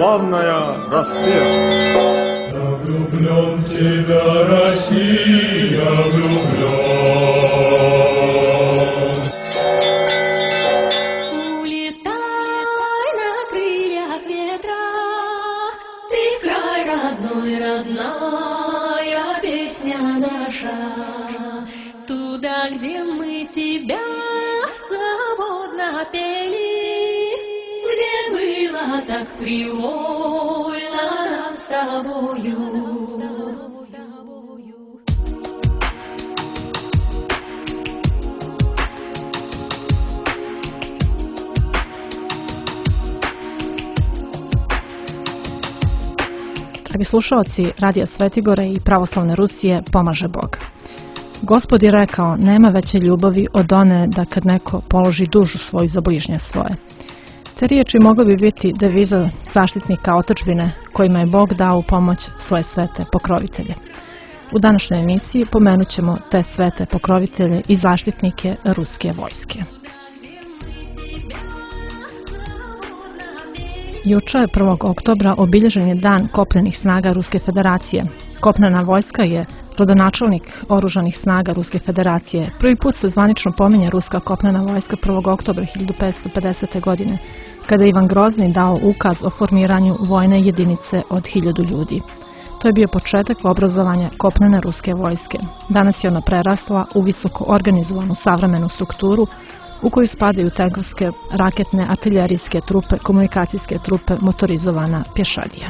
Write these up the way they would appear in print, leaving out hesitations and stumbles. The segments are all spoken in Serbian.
славная Россия. Я влюблен в тебя, Россия, влюблен. Улетай на крыльях ветра, ты край родной, родная песня наша. Туда, где мы тебя свободно пели, где было так привольно нам с тобою. Dragi slušalci Radija Svetigore i Pravoslavne Rusije, pomaže Bog. Gospod je rekao, nema veće ljubavi od one da kad neko položi dušu svoju za bližnje svoje. Te riječi mogle bi biti deviza zaštitnika otadžbine kojima je Bog dao u pomoć svoje svete pokrovitelje. U današnjoj emisiji pomenut ćemo te svete pokrovitelje i zaštitnike ruske vojske. Juče, 1. oktobra, obilježen je Dan kopnenih snaga Ruske federacije. Kopnena vojska je rodonačelnik oružanih snaga Ruske federacije. Prvi put se zvanično pominje Ruska kopnena vojska 1. oktobra 1550. godine, kada je Ivan Grozni dao ukaz o formiranju vojne jedinice od 1000 ljudi. To je bio početak obrazovanja kopnene ruske vojske. Danas je ona prerasla u visoko organizovanu savremenu strukturu u koju spadaju tenkovske, raketne, artiljerijske trupe, komunikacijske trupe, motorizovana pješadija.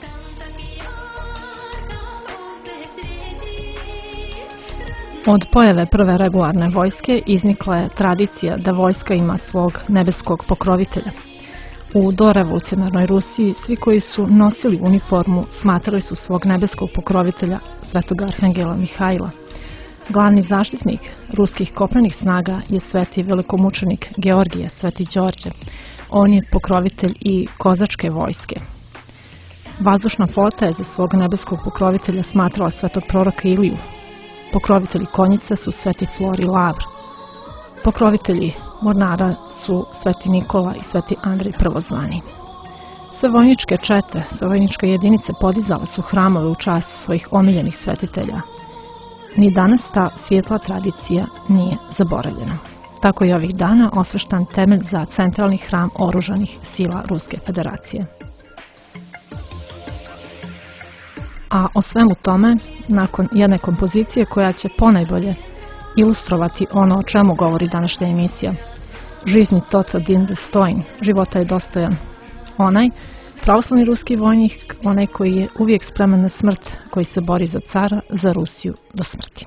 Od pojave prve regularne vojske iznikla je tradicija da vojska ima svog nebeskog pokrovitelja. U dorevolucionarnoj Rusiji svi koji su nosili uniformu smatrali su svog nebeskog pokrovitelja Svetog Arhangela Mihajla. Glavni zaštitnik ruskih kopnenih snaga je sveti velikomučenik Georgije, sveti Đorđe. On je pokrovitelj i kozačke vojske. Vazdušna flota je za svog nebeskog pokrovitelja smatrala svetog proroka Iliju. Pokrovitelji konjice su sveti Flor i Lavr. Pokrovitelji mornara su sveti Nikola i sveti Andrej Prvozvani. Sve vojničke čete, sve vojničke jedinice podizale su hramove u čast svojih omiljenih svetitelja. Ni danas ta svijetla tradicija nije zaboravljena. Tako je ovih dana osveštan temelj za centralni hram oružanih sila Ruske federacije. A o svemu tome, nakon jedne kompozicije koja će ponajbolje ilustrovati ono o čemu govori današnja emisija. Žizni toca din dostoin, života je dostojan. Onaj, pravoslavni ruski vojnik, onaj koji je uvijek spreman na smrt, koji se bori za cara, za Rusiju do smrti.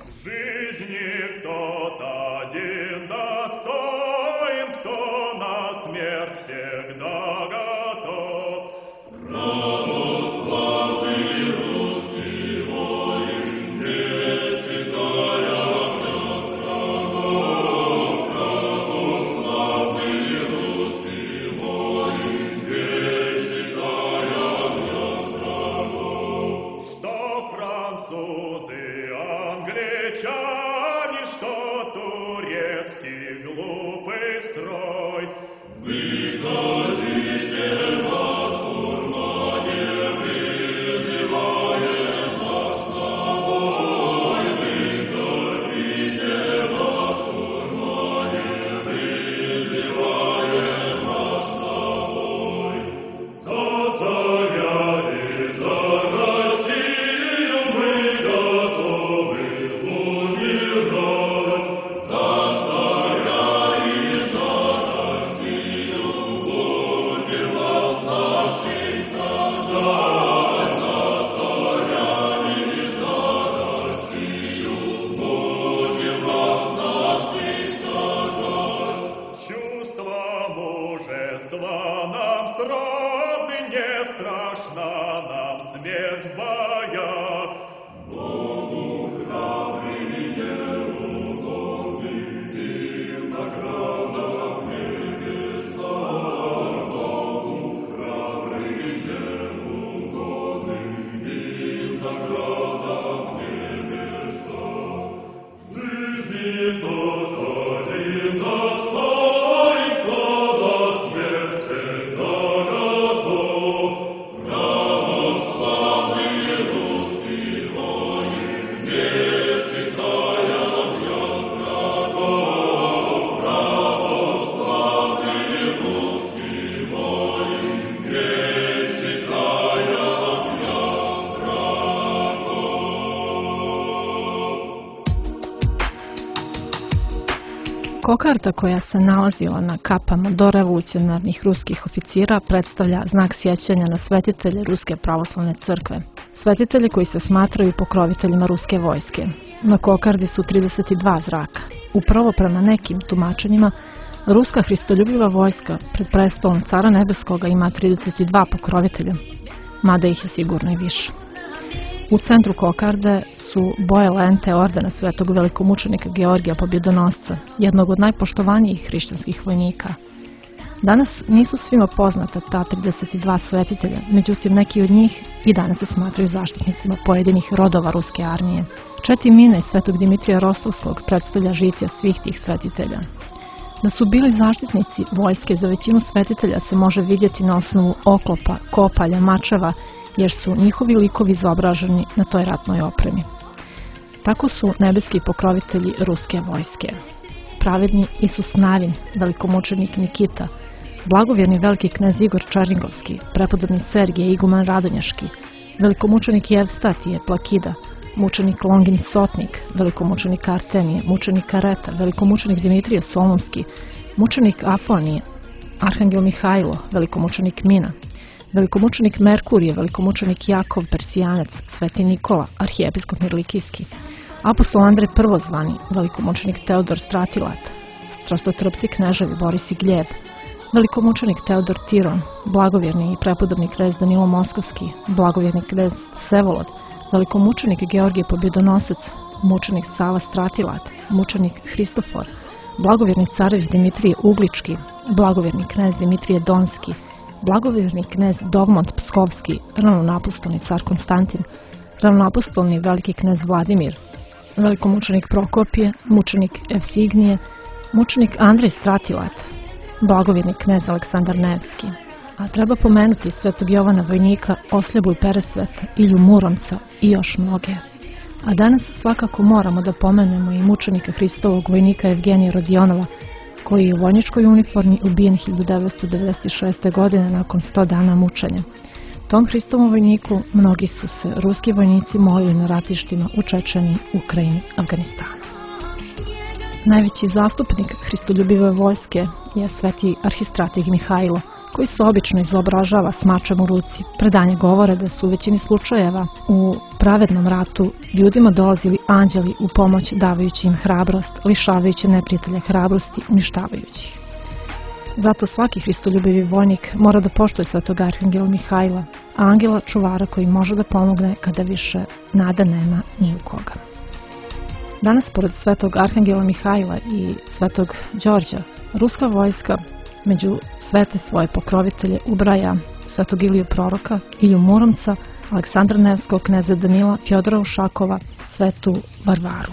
Kokarda koja se nalazila na kapama dorevolucionarnih ruskih oficira predstavlja znak sjećanja na svetitelje Ruske pravoslavne crkve. Svetitelji koji se smatraju pokroviteljima ruske vojske. Na kokardi su 32 zraka. Upravo prema nekim tumačenjima, ruska hristoljubiva vojska pred prestolom Cara Nebeskoga ima 32 pokrovitelja, mada ih je sigurno i više. U centru kokarde su boje lente ordena svetog velikomučenika Georgija Pobjedonosca, jednog od najpoštovanijih hrišćanskih vojnika. Danas nisu svima poznata ta 32 svetitelja, međutim neki od njih i danas se smatraju zaštitnicima pojedinih rodova ruske armije. Četi Mina i svetog Dimitrija Rostovskog predstavlja žicija svih tih svetitelja. Da su bili zaštitnici vojske za većinu svetitelja se može vidjeti na osnovu oklopa, kopalja, mačeva, jer su njihovi likovi izobraženi na toj ratnoj opremi. Tako su nebeski pokrovitelji ruske vojske. Pravedni Isus Navin, velikomučenik Nikita, blagovjerni veliki knez Igor Černigovski, prepodobni Sergije Iguman Radonjaški, velikomučenik Jevstatije Plakida, mučenik Longin Sotnik, velikomučenik Artemije, mučenik Areta, velikomučenik Dimitrije Solunski, mučenik Afonije, arhangel Mihajlo, velikomučenik Mina, velikomučenik Merkurije, velikomučenik Jakov Persijanac, sveti Nikola, arhijepiskop Mirlikijski, apostol Andrej Prvozvani, velikomučenik Teodor Stratilat, strastotrpci kneževi Boris i Gljeb, velikomučenik Teodor Tiron, blagovjerni i prepodobni knez Danilo Moskovski, blagovjerni knez Sevolod, velikomučenik Georgije Pobjedonosac, mučenik Sava Stratilat, mučenik Hristofor, blagovjerni carević Dimitrije Uglički, blagovjerni knez Dimitrije Donski, blagovjerni knez Dovmont Pskovski, ravnoapostolni car Konstantin, ravnoapostolni veliki knez Vladimir, velikomučenik Prokopije, mučenik Evsignije, mučenik Andrej Stratilat, blagovjerni knez Aleksandar Nevski. A treba pomenuti svetog Jovana Vojnika, Osljebu i Peresveta, Ilju Muromca i još mnoge. A danas svakako moramo da pomenemo i mučenika Hristovog vojnika Evgenija Rodionova, koji je u vojničkoj uniformi ubijen 1996. godine nakon 100 dana mučenja. Tom Hristovom vojniku mnogi su se ruski vojnici molili na ratištima u Čečeniji, Ukrajini, Afganistanu. Najveći zastupnik hristoljubive vojske je sveti arhistratih Mihajlo, koji se obično izobražava s mačem u ruci. Predanje govore da su u većini slučajeva u pravednom ratu ljudima dolazili anđeli u pomoć, davajući im hrabrost, lišavajući neprijatelja hrabrosti, uništavajući ih. Zato svaki hristoljubivi vojnik mora da poštuje svetog arhangela Mihajla, angela čuvara koji može da pomogne kada više nada nema ni u koga. Danas, pored svetog arhangela Mihajla i svetog Đorđa, ruska vojska među svete svoje pokrovitelje ubraja svetog Iliju Proroka, Ilju Muromca, Aleksandra Nevskog, kneza Danila, Fjodora Ušakova, svetu Varvaru.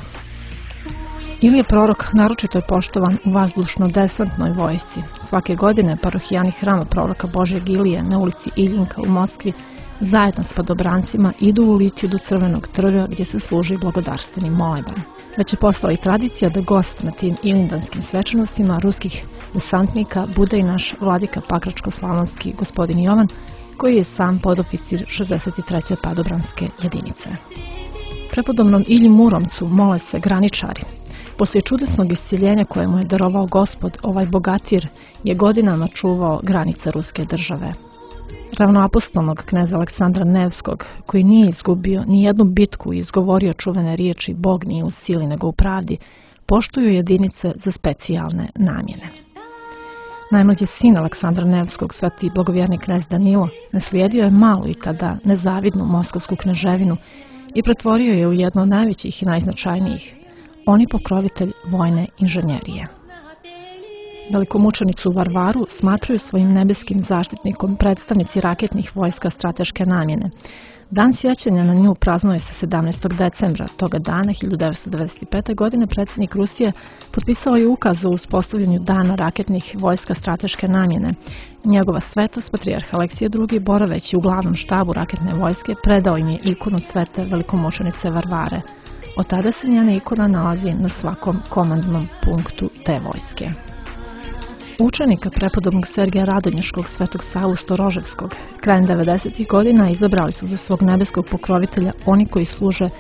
Ilija Prorok naročito je poštovan u vazdušno-desantnoj vojsci. Svake godine parohijani hrama proroka Božjeg Ilije na ulici Iljinka u Moskvi zajedno s padobrancima idu u litiju do Crvenog trga gdje se služi blagodarstveni moleban. Već je postala i tradicija da gost na tim ilindanskim svečanostima ruskih desantnika bude i naš vladika Pakračko-slavonski gospodin Jovan, koji je sam podoficir 63. padobranske jedinice. Prepodobnom Ilji Muromcu mole se graničari. Poslije čudesnog iscjeljenja koje mu je darovao Gospod, ovaj bogatir je godinama čuvao granice ruske države. Ravnoapostolnog kneza Aleksandra Nevskog, koji nije izgubio ni jednu bitku i izgovorio čuvene riječi Bog nije u sili nego u pravdi, poštuju jedinice za specijalne namjene. Najmlađi sin Aleksandra Nevskog, sveti blagovjerni knez Danilo, naslijedio je malu i tada nezavidnu moskovsku kneževinu i pretvorio je u jedno od najvećih i najznačajnijih. On je pokrovitelj vojne inženjerije. Velikomučenicu Varvaru smatraju svojim nebeskim zaštitnikom predstavnici raketnih vojska strateške namjene. Dan sjećanja na nju praznuje se 17. decembra. Toga dana, 1995. godine, predsjednik Rusije potpisao je ukaz o uspostavljanju dana raketnih vojska strateške namjene. Njegova svetost, patrijarh Aleksije II, boraveći u glavnom štabu raketne vojske, predao im je ikonu svete velikomučenice Varvare. Od tada se njena ikona nalazi na svakom komandnom punktu te vojske. Učenika prepodobnog Sergija Radonjaškog, svetog Savu Storoževskog, krajem 90. godina izabrali su za svog nebeskog pokrovitelja oni koji služe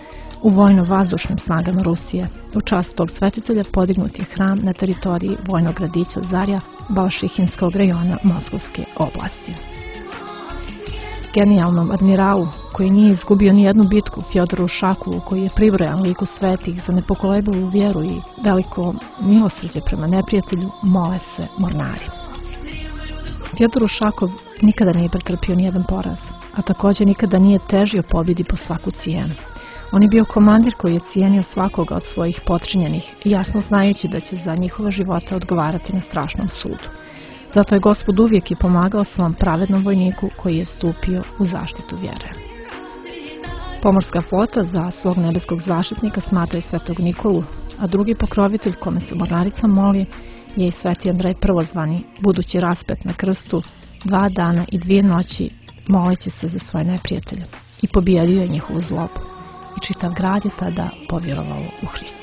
u vojno-vazdušnim snagama Rusije. U čast tog svetitelja podignut je hram na teritoriji vojnog gradića Zarja Balšihinskog rajona Moskovske oblasti. Genijalnom admiralu, koji nije izgubio ni jednu bitku, Fjodoru Ušakovu, koji je pribrojan liku svetih za nepokolebljivu vjeru i veliko milosrđe prema neprijatelju, mole se mornari. Fjodor Ušakov nikada nije pretrpio nijedan poraz, a također nikada nije težio pobjedi po svaku cijenu. On je bio komandir koji je cijenio svakoga od svojih potčinjenih, jasno znajući da će za njihove živote odgovarati na strašnom sudu. Zato je Gospod uvijek i pomagao svom pravednom vojniku koji je stupio u zaštitu vjere. Pomorska flota za svog nebeskog zaštitnika smatra i svetog Nikolu, a drugi pokrovitelj kome se mornarica moli je i sveti Andrej Prvozvani, budući raspet na krstu 2 dana i 2 noći moleći se za svoje neprijatelje i pobijedio je njihovu zlobu. I čitav grad je tada povjerovao u Hrista.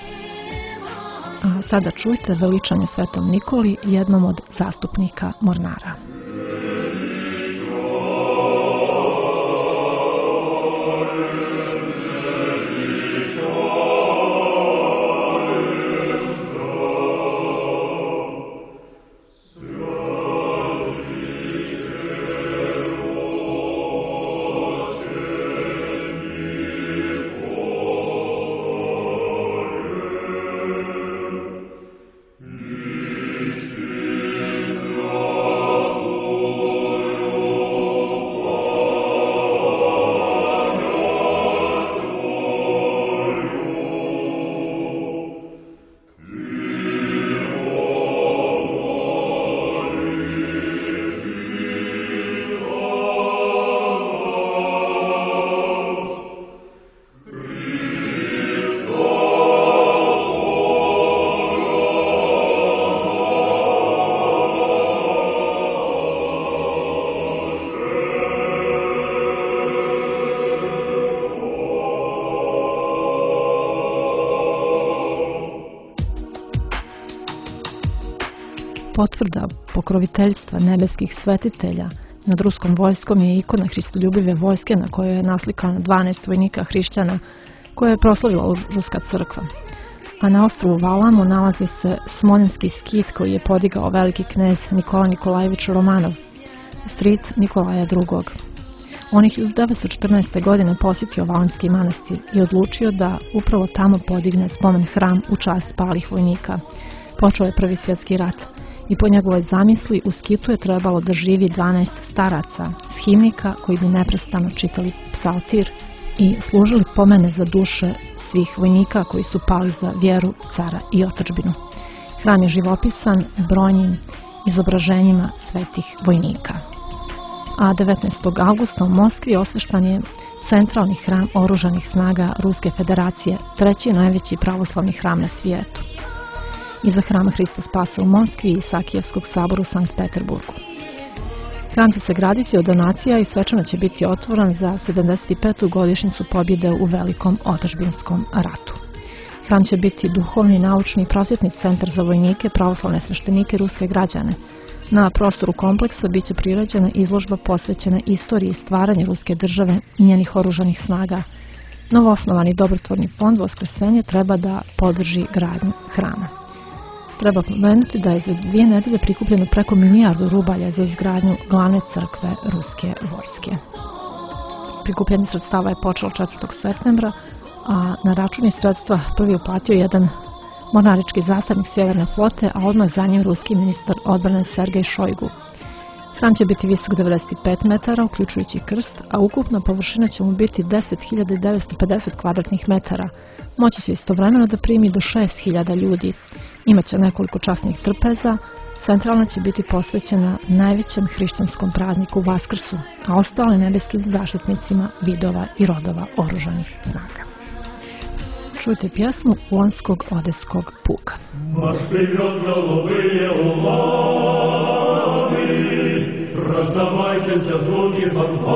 A sada čujte veličanje svetom Nikoli, jednom od zastupnika mornara. Potvrda pokroviteljstva nebeskih svetitelja nad ruskom vojskom je ikona hristoljubive vojske na kojoj je naslikano 12 vojnika hrišćana koje je proslavila ruska crkva. A na ostrvu Valamu nalazi se smolenski skit koji je podigao veliki knez Nikola Nikolajević Romanov, stric Nikolaja II. On je 1914. godine posjetio Valamski manastir i odlučio da upravo tamo podigne spomen hram u čast palih vojnika. Počeo je Prvi svjetski rat i po njegovoj zamisli u skitu je trebalo da živi 12 staraca, shimnika koji bi neprestano čitali psaltir i služili pomene za duše svih vojnika koji su pali za vjeru, cara i otadžbinu. Hram je živopisan brojnim izobraženjima svetih vojnika. A 19. augusta u Moskvi osveštan je centralni hram oružanih snaga Ruske federacije, treći najveći pravoslavni hram na svijetu, iza hrama Hrista Spasa u Moskvi i Sakijevskog sabora u Sankt Peterburgu. Hram će se graditi od donacija i svečano će biti otvoren za 75. godišnjicu pobjede u Velikom otadžbinskom ratu. Hram će biti duhovni, naučni i prosvjetni centar za vojnike, pravoslavne sveštenike i ruske građane. Na prostoru kompleksa biće priređena izložba posvećena istoriji stvaranja ruske države i njenih oružanih snaga. Novoosnovani dobrotvorni fond Voskresenje treba da podrži gradnju hrama. Treba pomenuti da je za 2 nedelje prikupljeno preko 1 milijardu rubalja za izgradnju glavne crkve ruske vojske. Prikupljanje sredstava je počelo 4. septembra, a na račun sredstva prvi uplatio jedan mornarički zastavnik Sjeverne flote, a odmah za njim ruski ministar odbrane Sergej Šojgu. Hram će biti visok 95 metara, uključujući krst, a ukupna površina će mu biti 10.950 kvadratnih metara. Moći će istovremeno da primi do 6.000 ljudi. Imaće nekoliko časnih trpeza, centralna će biti posvećena najvećem hrišćanskom prazniku Vaskrsu, a ostale nebeskim zaštitnicima vidova i rodova oružanih snaga. Čujte pjesmu Lonskog odeskog puka. Марш вперед, голубые уланы, раздавайтесь звуки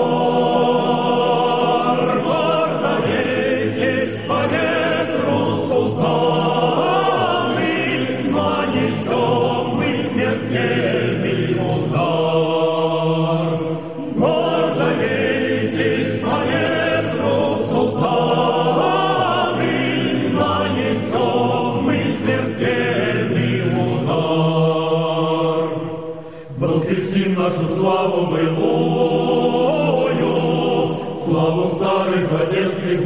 фанфар, гордо едете по ветру султаны, нанесем мы смертельный удар. Гордо едете по ветру султаны, былую, славу старых одесских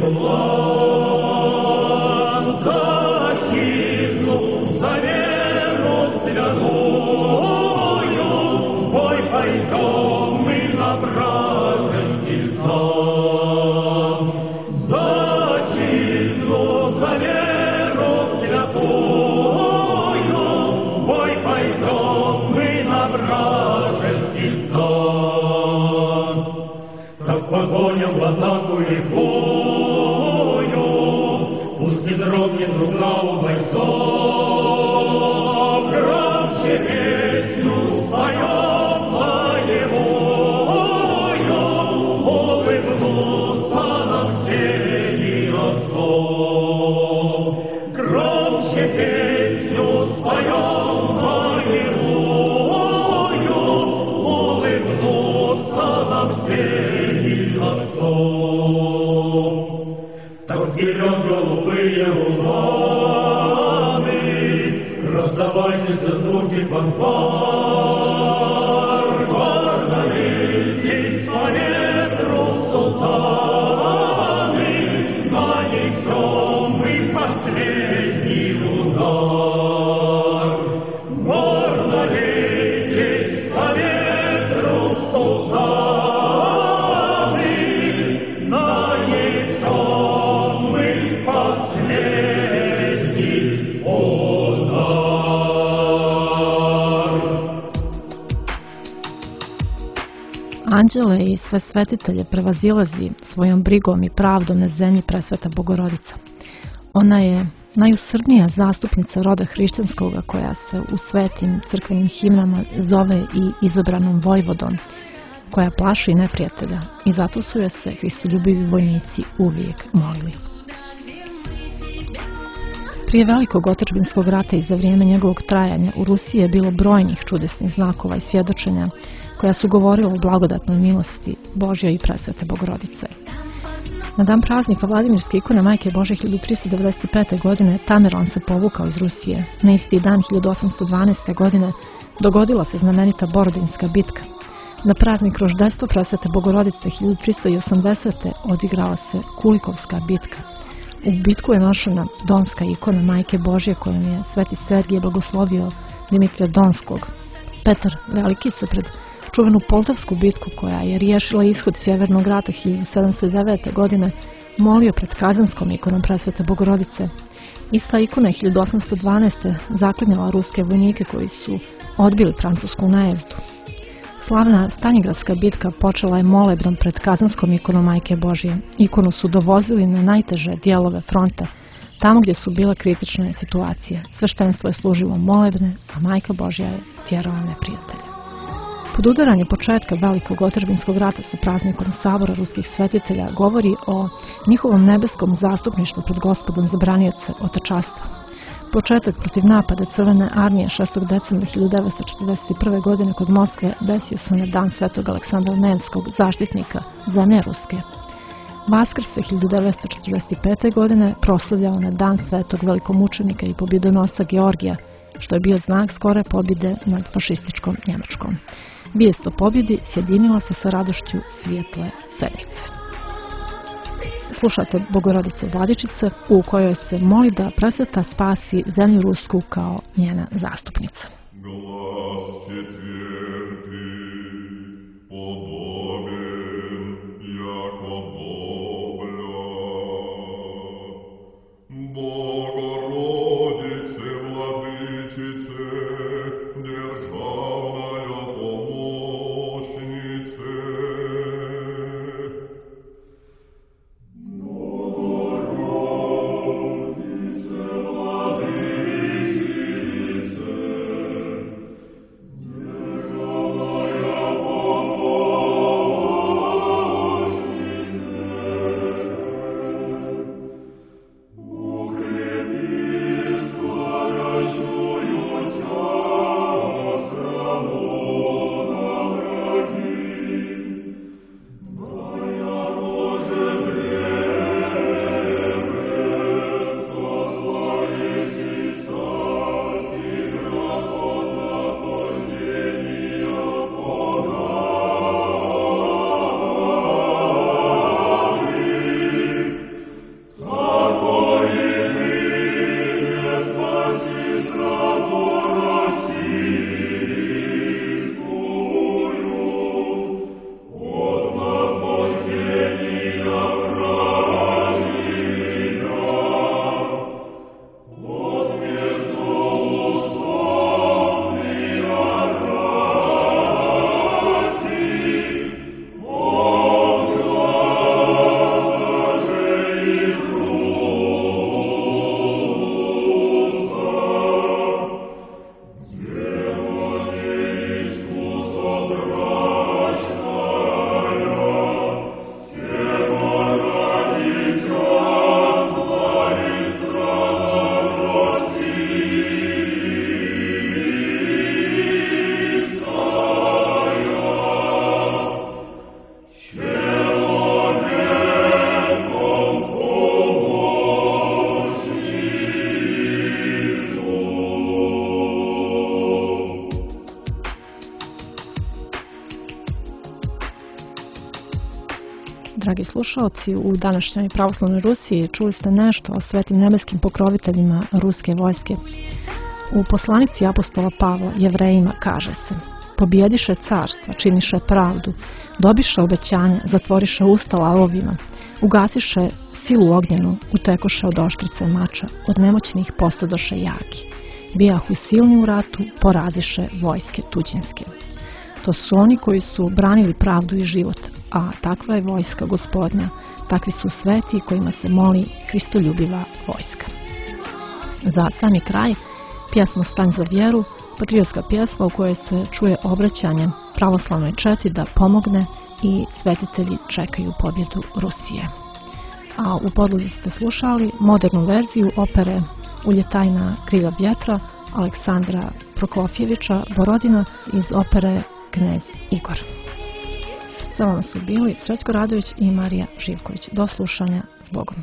благ, за отчизну, за веру святую, в бой пойдем мы на вражеский стан. За отчизну, за веру святую, в бой пойдем мы на вражеский стан. Так погоним в атаку лихую, пусть не дрогнет рука у бойцов, громче песню споем боевую, улыбнутся нам сени отцов. Громче песню споем боевую, улыбнутся нам сени отцов. Так вперед, голубые уланы, раздавайтесь звуки фанфар, гордо летит по ветру султаны, нанесем мы последний удар. Гордо летит по ветру султаны, нанесем мы последний удар. Anđele i sve svetitelje prevazilazi svojom brigom i pravdom na zemlji presveta Bogorodica. Ona je najusrdnija zastupnica roda hrišćanskoga koja se u svetim crkvenim himnama zove i izabranom vojvodom, koja plaši neprijatelja i zato su joj se hristoljubivi vojnici uvijek molili. Prije velikog otadžbinskog rata i za vrijeme njegovog trajanja u Rusiji je bilo brojnih čudesnih znakova i svjedočenja koja su govorila o blagodatnoj milosti Božje i presvete Bogorodice. Na dan praznika Vladimirske ikone Majke Božje 1395. godine Tamerlan se povukao iz Rusije. Na isti dan 1812. godine dogodila se znamenita Borodinska bitka. Na praznik roždestva presvete Bogorodice 1380. odigrala se Kulikovska bitka. U bitku je nošena donska ikona Majke Božje kojom je sveti Sergije blagoslovio Dimitrija Donskog. Petar Veliki se pred čuvenu Poltavsku bitku koja je riješila ishod Sjevernog rata 1709. godine molio pred Kazanskom ikonom presvete Bogorodice. Ista ikona je 1812. zaklinjala ruske vojnike koji su odbili francusku najezdu. Slavna Stanjigradska bitka počela je molebnom pred Kazanskom ikonom Majke Božje. Ikonu su dovozili na najteže dijelove fronta, tamo gdje su bile kritične situacije. Sveštenstvo je služilo molebne, a Majka Božja je tjerala neprijatelja. Podudaranje početka velikog otadžbinskog rata sa praznikom Sabora ruskih svetitelja govori o njihovom nebeskom zastupništvu pred Gospodom za branioce otačastva. Početak protiv napada Crvene armije 6. decembra 1941. godine kod Moskve desio se na dan svetog Aleksandra Nevskog, zaštitnika zemlje Ruske. Vaskrs se 1945. godine proslavljao na dan svetog velikomučenika i pobjedonosa Georgija, što je bio znak skore pobjede nad fašističkom Njemačkom. Vijest o pobjedi sjedinila se sa radošću svijetle sedmice. Slušate Bogorodice Vladičice u kojoj se moli da presveta spasi zemlju Rusku kao njena zastupnica. Глаз четвертый подобен, яко бобля. Богородице, владычице, державная помощнице. Богородице, владычице, Dragi slušalci, u današnjoj pravoslavnoj Rusiji čuli ste nešto o svetim nebeskim pokroviteljima ruske vojske. U poslanici apostola Pavla Jevrejima kaže se: pobijediše carstva, činiše pravdu, dobiše obećanja, zatvoriše usta lavovima, ugasiše silu ognjenu, utekoše od oštrice mača, od nemoćnih postadoše jaki. Bijahu silni u ratu, poraziše vojske tuđinske. To su oni koji su branili pravdu i život, a takva je vojska Gospodnja, takvi su sveti kojima se moli hristoljubiva vojska. Za sami kraj, pjesma Stan za vjeru, patriotska pjesma u kojoj se čuje obraćanje pravoslavnoj četi da pomogne i svetitelji čekaju pobjedu Rusije. A u podlozi ste slušali modernu verziju opere Uljetajna krila vjetra Aleksandra Prokofjevića Borodina iz opere Knez Igor. Sa vama su bili Srećko Radović i Marija Živković. Do slušanja, s Bogom.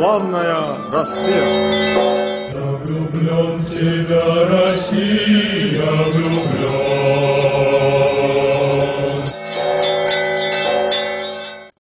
славная Россия! Я влюблен в тебя, Россия, влюблен.